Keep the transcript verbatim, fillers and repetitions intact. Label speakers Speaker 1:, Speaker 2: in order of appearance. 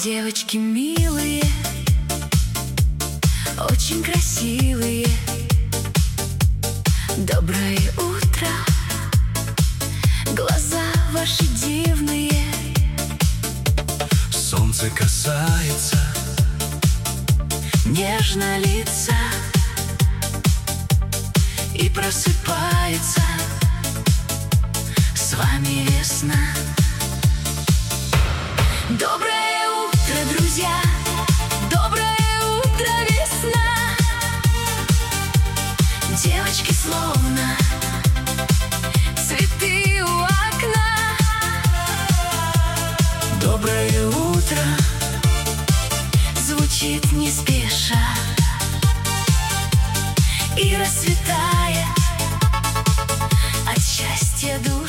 Speaker 1: Девочки милые, очень красивые. Доброе утро, глаза ваши дивные.
Speaker 2: Солнце касается,
Speaker 1: нежно лица, и просыпается с вами весна. Доброе утро, друзья! Доброе утро, весна! Девочки словно цветы у окна.
Speaker 2: доброе утро,
Speaker 1: звучит не спеша и расцветает от счастья душа.